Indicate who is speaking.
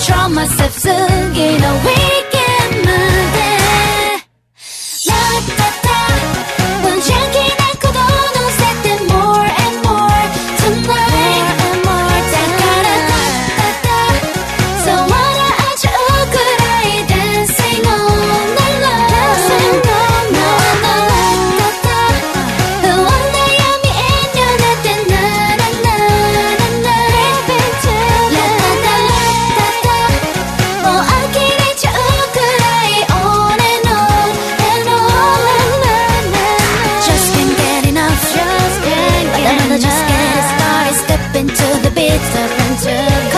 Speaker 1: control myself 쓰기는 weekend Monday 라따따 원장기 않고도 don't set them more and more tonight and more 따까라따따 So wanna 아주 우쿨하게 dancing all night long dancing all night long 라따따 원나 yummy in your net and 나나나나나 라따따 라따따 뭐 아끼리 우쿨하게 on and on and on Just can't get enough just can't get enough just get started step into the beat step into